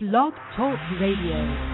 Blog Talk Radio.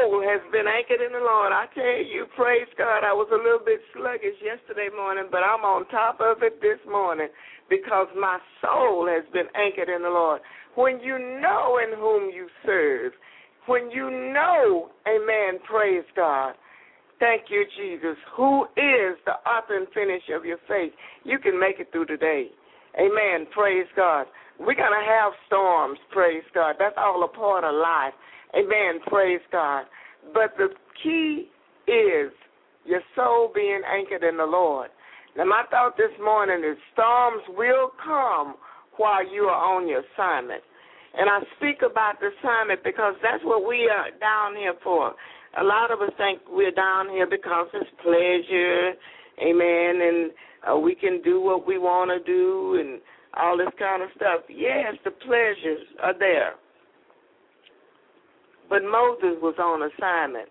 soul has been anchored in the Lord. I tell you, praise God, I was a little bit sluggish yesterday morning, but I'm on top of it this morning because my soul has been anchored in the Lord. When you know in whom you serve, when you know, amen, praise God, thank you, Jesus, who is the author and finisher of your faith, you can make it through the day. Amen, praise God. We're going to have storms, praise God. That's all a part of life. Amen, praise God. But the key is your soul being anchored in the Lord. Now, my thought this morning is storms will come while you are on your assignment. And I speak about the assignment because that's what we are down here for. A lot of us think we're down here because it's pleasure, amen, and we can do what we want to do and all this kind of stuff. Yes, the pleasures are there. But Moses was on assignment.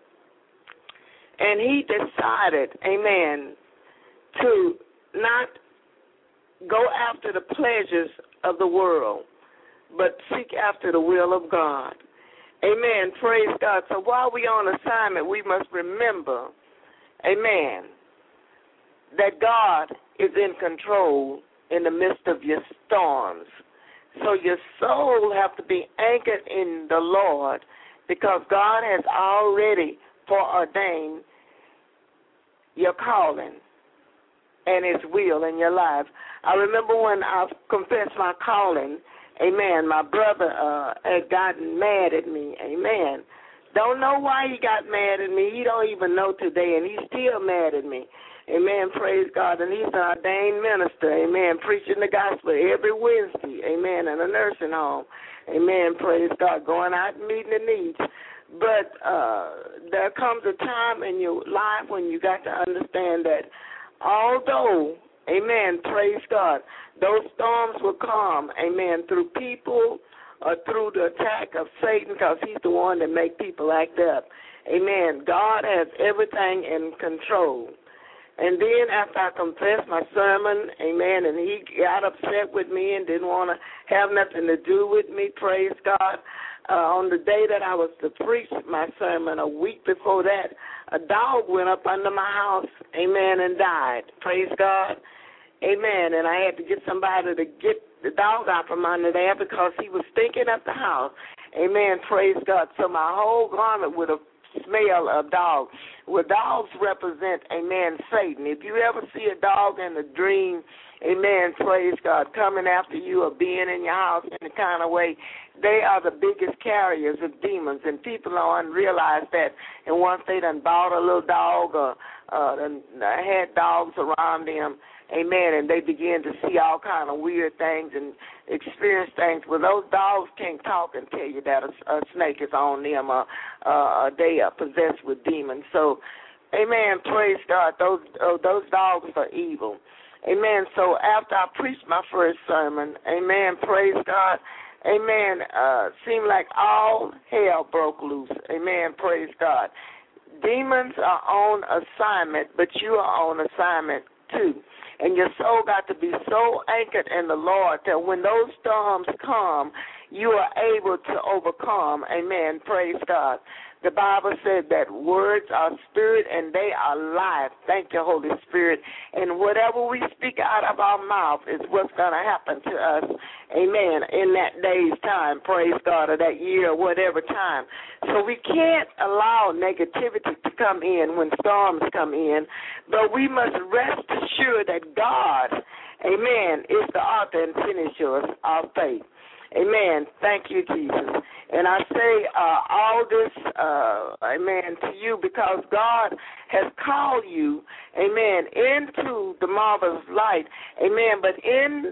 And he decided, amen, to not go after the pleasures of the world, but seek after the will of God. Amen, praise God. So while we're on assignment, we must remember, amen, that God is in control in the midst of your storms. So your soul have to be anchored in the Lord because God has already foreordained your calling and His will in your life. I remember when I confessed my calling, amen, my brother had gotten mad at me, amen. Don't know why he got mad at me. He don't even know today, and he's still mad at me. Amen, praise God. And he's an ordained minister, amen, preaching the gospel every Wednesday, amen, in a nursing home. Amen, praise God, going out and meeting the needs. But there comes a time in your life when you got to understand that although, amen, praise God, those storms will come, amen, through people or through the attack of Satan because he's the one that make people act up. Amen. God has everything in control. And then after I confessed my sermon, amen, and he got upset with me and didn't want to have nothing to do with me, praise God, on the day that I was to preach my sermon, a week before that, a dog went up under my house, amen, and died. Praise God. Amen. And I had to get somebody to get the dog out from under there because he was stinking up the house. Amen. Praise God. So my whole garment would have smell of dog. Well, dogs represent, amen, Satan. If you ever see a dog in a dream, amen, praise God, coming after you or being in your house in the kind of way, they are the biggest carriers of demons, and people don't realize that. And once they done bought a little dog or had dogs around them, amen, and they begin to see all kind of weird things and experience things. Well, those dogs can't talk and tell you that a snake is on them or they are possessed with demons. So, amen, praise God, those dogs are evil. Amen. So after I preached my first sermon, amen, praise God, amen, seemed like all hell broke loose. Amen, praise God. Demons are on assignment, but you are on assignment too. And your soul got to be so anchored in the Lord that when those storms come, you are able to overcome. Amen. Praise God. The Bible said that words are spirit and they are life. Thank you, Holy Spirit. And whatever we speak out of our mouth is what's going to happen to us. Amen. In that day's time, praise God, or that year or whatever time. So we can't allow negativity to come in when storms come in, but we must rest assured that God, amen, is the author and finisher of faith. Amen. Thank you, Jesus. And I say all this, amen, to you because God has called you, amen, into the marvelous light. Amen. But in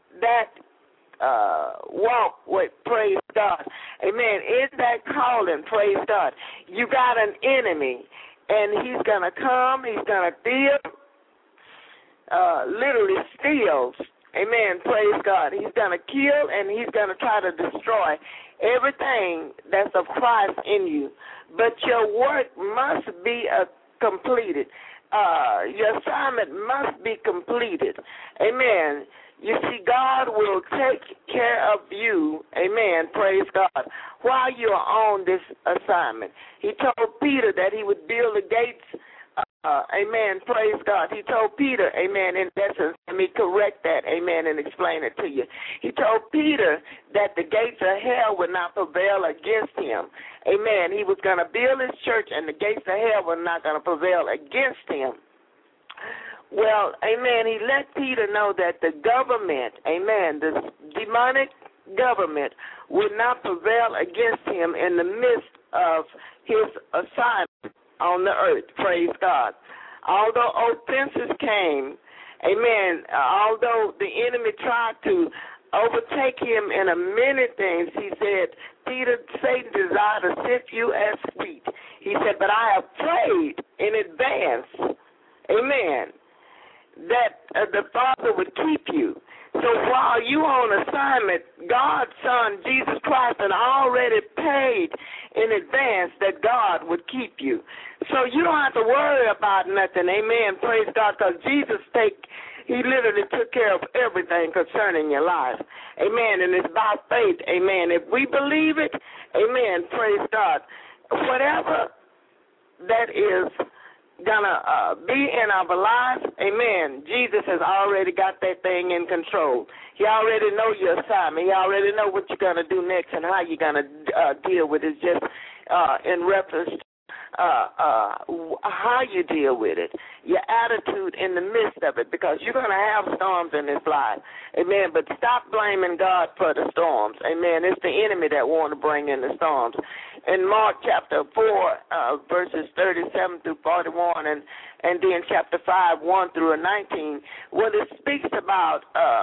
that walk with, praise God, amen, in that calling, praise God, you got an enemy, and he's going to come, he's going to steal, literally steals. Amen. Praise God. He's going to kill and he's going to try to destroy everything that's of Christ in you. But your work must be completed. Your assignment must be completed. Amen. You see, God will take care of you, amen, praise God, while you are on this assignment. He told Peter that he would build the gates, amen, praise God. He told Peter, amen, in essence, let me correct that, amen, and explain it to you. He told Peter that the gates of hell would not prevail against him, amen. He was going to build his church, and the gates of hell were not going to prevail against him. Well, amen, he let Peter know that the government, amen, the demonic government would not prevail against him in the midst of his assignment on the earth, praise God. Although offenses came, amen, although the enemy tried to overtake him in a many things, he said, Peter, Satan desired to sift you as wheat. He said, but I have prayed in advance, amen, that the Father would keep you. So while you on assignment, God's Son, Jesus Christ, had already paid in advance that God would keep you. So you don't have to worry about nothing, amen, praise God, because Jesus He literally took care of everything concerning your life, amen, and it's by faith, amen. If we believe it, amen, praise God, whatever that is gonna be in our lives, amen, Jesus has already got that thing in control. He already know your assignment. He already know what you're gonna do next and how you're gonna deal with it, just in reference to how you deal with it, your attitude in the midst of it, because you're going to have storms in this life, amen, but stop blaming God for the storms, amen. It's the enemy that want to bring in the storms. In Mark chapter 4, verses 37 through 41, and then chapter 5, 1 through 19, when it speaks about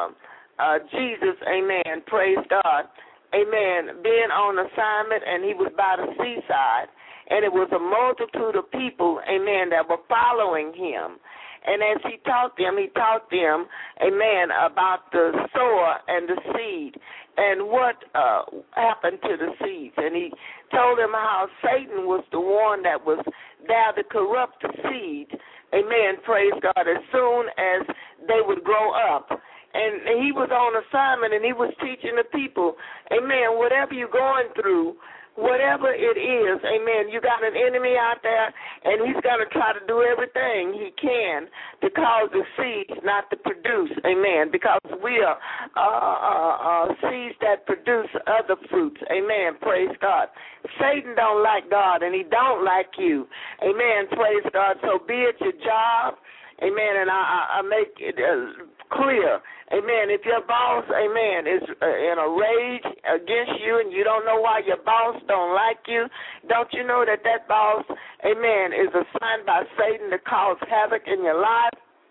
Jesus, amen, praise God, amen, being on assignment, and he was by the seaside, and it was a multitude of people, amen, that were following him. And as he taught them, amen, about the sower and the seed and what happened to the seeds. And he told them how Satan was the one that was there to corrupt the seed, amen, praise God, as soon as they would grow up. And he was on assignment, and he was teaching the people, amen, whatever you're going through, whatever it is, amen, you got an enemy out there, and he's going to try to do everything he can to cause the seeds not to produce, amen, because we are seeds that produce other fruits, amen, praise God. Satan don't like God, and he don't like you, amen, praise God. So be it your job, amen, and I make it clear, amen, if your boss, amen, is in a rage against you and you don't know why your boss don't like you, don't you know that boss, amen, is assigned by Satan to cause havoc in your life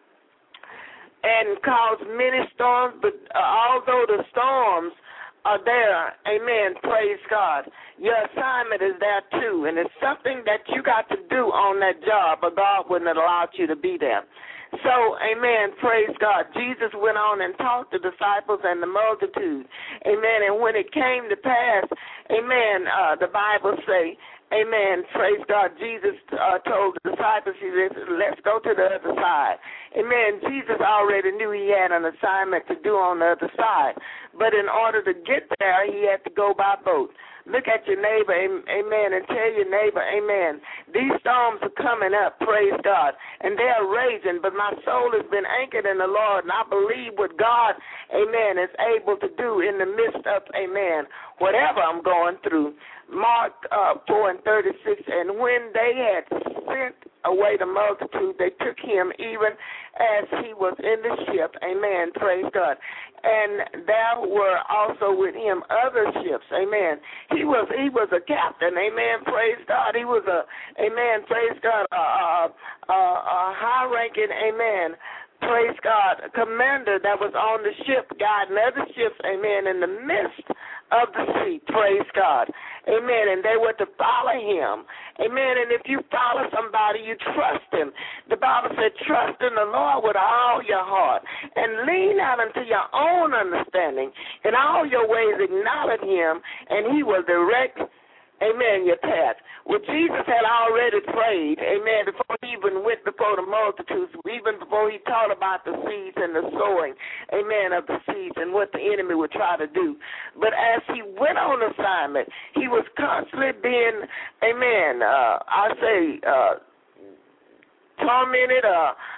and cause many storms, but although the storms are there, amen, praise God, your assignment is there too, and it's something that you got to do on that job, or God wouldn't have allowed you to be there. So, amen, praise God. Jesus went on and taught the disciples and the multitude, amen, and when it came to pass, amen, the Bible say, amen, praise God, Jesus told the disciples, he said, let's go to the other side. Amen, Jesus already knew he had an assignment to do on the other side, but in order to get there, he had to go by boat. Look at your neighbor, amen, and tell your neighbor, amen, these storms are coming up, praise God, and they are raging, but my soul has been anchored in the Lord, and I believe what God, amen, is able to do in the midst of, amen, whatever I'm going through. Mark 4:36, and when they had sent away the multitude, they took him even as he was in the ship, amen, praise God. And there were also with him other ships, amen. He was a captain, amen, praise God. He was a, amen, praise God, a high-ranking, amen, praise God, commander that was on the ship, guiding other ships, amen, in the midst of the sea, praise God, amen, and they were to follow him, amen, and if you follow somebody, you trust him. The Bible said, trust in the Lord with all your heart, and lean out unto your own understanding. In all your ways acknowledge him, and he will direct, amen, your path. Well, Jesus had already prayed, amen, before he even went before the multitudes, even before he taught about the seeds and the sowing, amen, of the seeds and what the enemy would try to do. But as he went on assignment, he was constantly being, amen, tormented,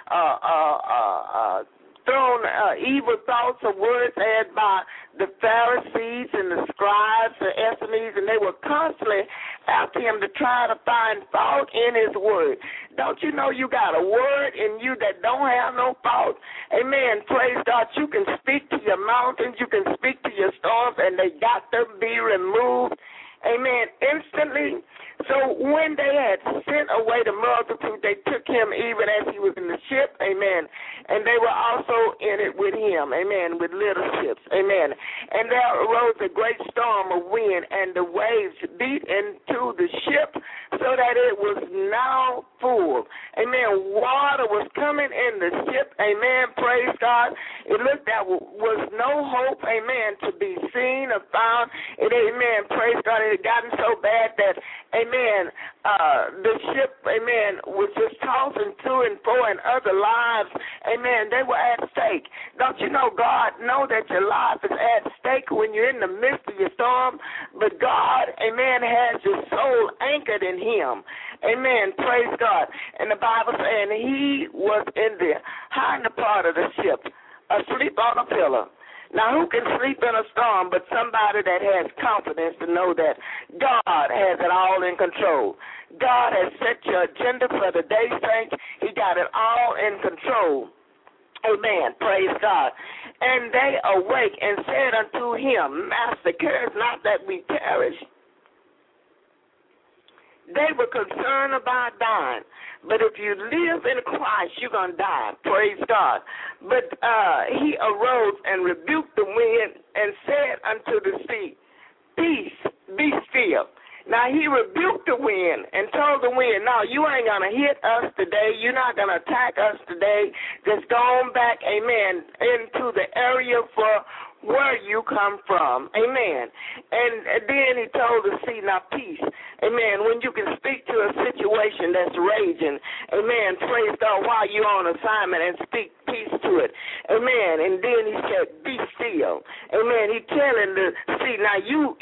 thrown evil thoughts or words at by the Pharisees and the scribes, the Essenes, and they were constantly after him to try to find fault in his word. Don't you know you got a word in you that don't have no fault? Amen. Praise God. You can speak to your mountains, you can speak to your storms, and they got to be removed. Amen. Instantly. So when they had sent away the multitude, they took him even as he was in the ship. Amen. And they were also in it with him. Amen. With little ships. Amen. And there arose a great storm of wind, and the waves beat into the ship so that it was now full. Amen. Water was coming in the ship. Amen. Praise God. It looked there was no hope. Amen. To be seen or found. And amen. Praise God. It had gotten so bad that, amen, the ship, amen, was just tossing to and fro, and other lives, amen, they were at stake. Don't you know God know that your life is at stake when you're in the midst of your storm? But God, amen, has your soul anchored in him. Amen. Praise God. And the Bible saying he was in the hinder part of the ship, asleep on a pillow. Now, who can sleep in a storm but somebody that has confidence to know that God has it all in control? God has set your agenda for the day, saints. He got it all in control. Amen. Praise God. And they awake and said unto him, Master, cares not that we perish? They were concerned about dying. But if you live in Christ, you're going to die. Praise God. But he arose and rebuked the wind and said unto the sea, Peace, be still. Now, he rebuked the wind and told the wind, no, you ain't going to hit us today. You're not going to attack us today. Just go on back, amen, into the area for where you come from. Amen. And then he told the sea, now peace. Amen. When you can speak to a situation that's raging, amen, praise God, while you're on assignment and speak peace to it. Amen. And then he said, be still. Amen. He telling the sea, now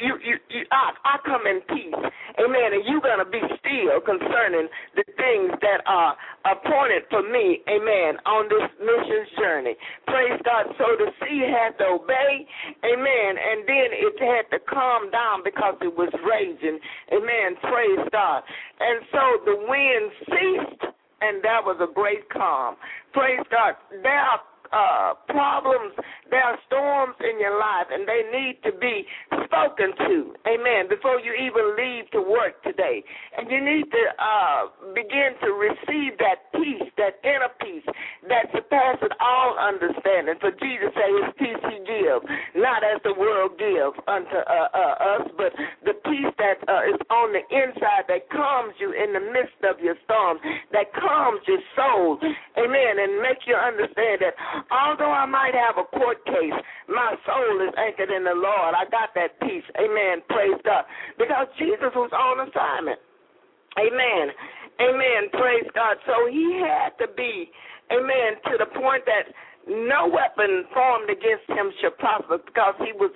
I come in peace. Amen. And you're going to be still concerning the things that are appointed for me, amen, on this missions journey. Praise God. So the sea had to obey, amen, and then it had to calm down because it was raging. Amen. Praise God. And so the wind ceased, and there was a great calm. Praise God. There are problems, there are storms in your life, and they need to be spoken to, amen, before you even leave to work today. And you need to begin to receive that peace, that inner peace that surpasses all understanding. For Jesus said his peace he gives, not as the world gives unto us, but the peace that is on the inside that calms you in the midst of your storm, that calms your soul, amen, and make you understand that although I might have a court case, my soul is anchored in the Lord. I got that peace. Amen. Praise God. Because Jesus was on assignment. Amen. Amen. Praise God. So he had to be, amen, to the point that no weapon formed against him shall prosper, because he was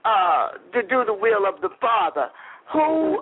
to do the will of the Father, who,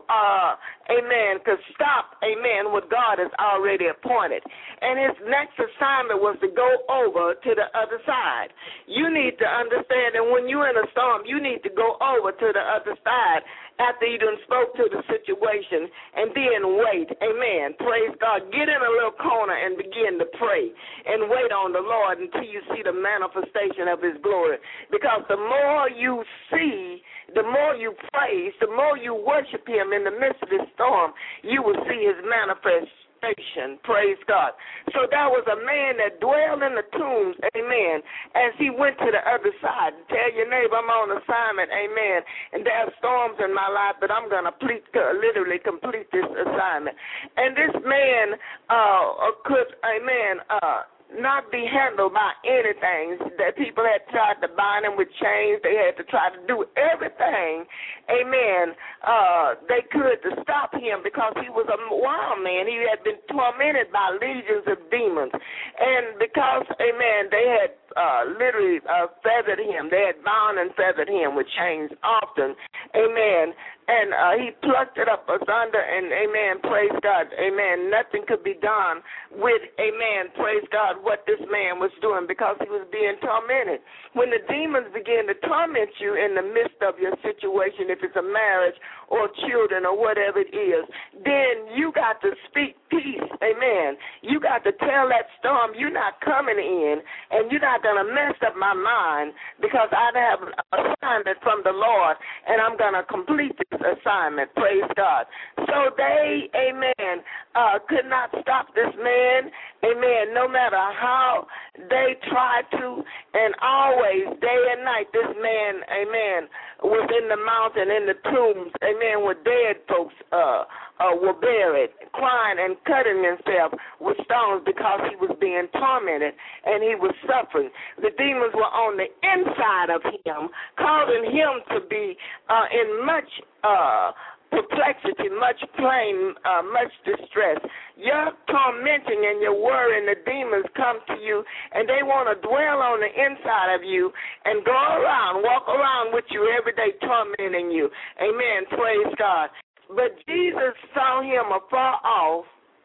amen, could stop, amen, what God has already appointed. And his next assignment was to go over to the other side. You need to understand that when you're in a storm, you need to go over to the other side after you done spoke to the situation, and then wait. Amen. Praise God. Get in a little corner and begin to pray and wait on the Lord until you see the manifestation of his glory. Because the more you see, the more you praise, the more you worship him in the midst of this storm, you will see his manifestation. Praise God. So there was a man that dwelled in the tombs, amen, as he went to the other side. Tell your neighbor, I'm on assignment, amen, and there are storms in my life, but I'm going to literally complete this assignment. And this man could, amen, not be handled by anything. That people had tried to bind him with chains. They had to try to do everything, amen, they could to stop him because he was a wild man. He had been tormented by legions of demons. And because, amen, they had literally feathered him. They had bound and feathered him with chains often, amen. And he plucked it up asunder, and amen, praise God, amen. Nothing could be done with, amen, praise God, what this man was doing because he was being tormented. When the demons begin to torment you in the midst of your situation, if it's a marriage or children or whatever it is, then you got to speak peace, amen. You got to tell that storm you're not coming in, and you're not going to mess up my mind because I have an assignment from the Lord, and I'm going to complete this assignment, praise God. So they, amen, could not stop this man, amen, no matter how they tried to, and always, day and night, this man, amen, was in the mountain, in the tombs, amen, where dead folks were buried, crying and cutting himself with stones because he was being tormented and he was suffering. The demons were on the inside of him, causing him to be in much perplexity, much pain, much distress. Your tormenting and your worrying, the demons come to you, and they want to dwell on the inside of you and go around, walk around with you every day, tormenting you. Amen. Praise God. But Jesus saw him afar off,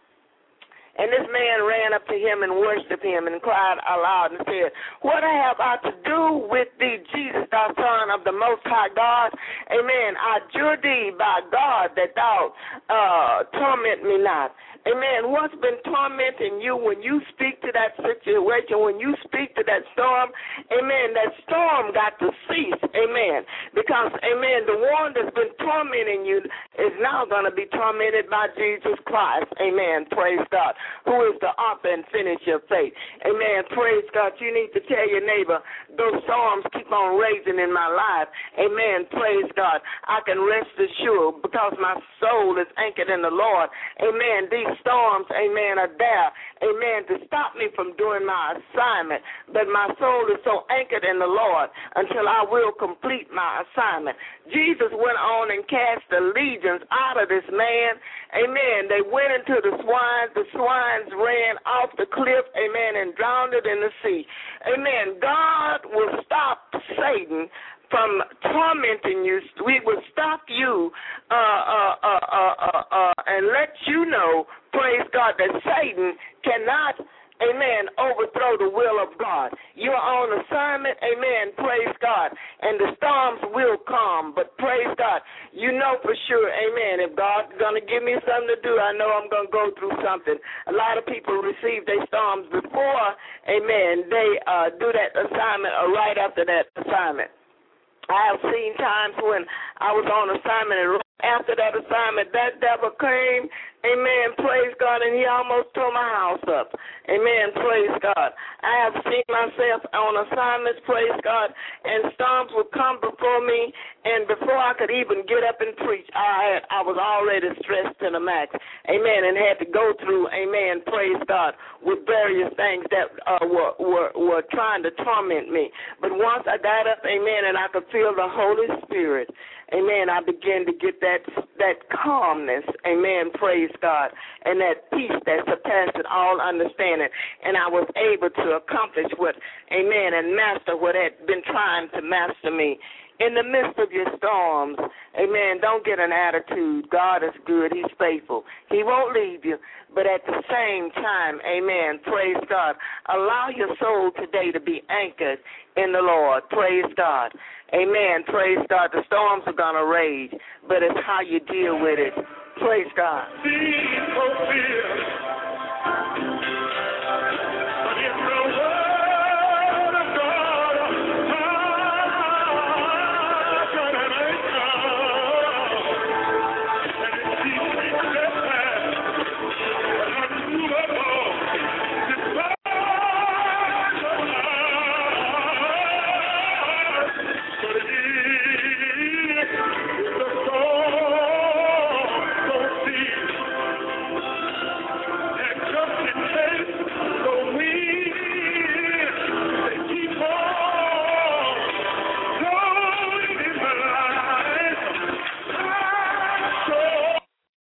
and this man ran up to him and worshiped him and cried aloud and said, "What have I to do with thee, Jesus, thou Son of the Most High God? Amen. I adjure thee by God that thou torment me not." Amen. What's been tormenting you when you speak to that situation, when you speak to that storm, amen, that storm got to cease, amen, because, amen, the one that's been tormenting you is now going to be tormented by Jesus Christ, amen, praise God, who is the author and finisher of faith, amen, praise God. You need to tell your neighbor, those storms keep on raging in my life, amen, praise God. I can rest assured because my soul is anchored in the Lord, amen. These storms, amen, are there, amen, to stop me from doing my assignment. But my soul is so anchored in the Lord until I will complete my assignment. Jesus went on and cast the legions out of this man, amen. They went into the swines. The swines ran off the cliff, amen, and drowned it in the sea. Amen. God will stop Satan from tormenting you. We will stop you and let you know, praise God, that Satan cannot, amen, overthrow the will of God. You're on assignment, amen, praise God, and the storms will come, but praise God, you know for sure, amen, if God's going to give me something to do, I know I'm going to go through something. A lot of people receive their storms before, amen, they do that assignment or right after that assignment. I have seen times when I was on assignment, and after that assignment, that devil came, amen, praise God, and he almost tore my house up. Amen, praise God. I have seen myself on assignments, praise God, and storms would come before me, and before I could even get up and preach, I was already stressed to the max, amen, and had to go through, amen, praise God, with various things that were trying to torment me. But once I got up, amen, and I could feel the Holy Spirit, amen, I began to get that calmness, amen, praise God, and that peace that surpasses all understanding. And I was able to accomplish what, amen, and master what had been trying to master me. In the midst of your storms, amen, don't get an attitude. God is good. He's faithful. He won't leave you. But at the same time, amen, praise God, allow your soul today to be anchored in the Lord. Praise God. Amen. Praise God. The storms are going to rage, but it's how you deal with it. Praise God.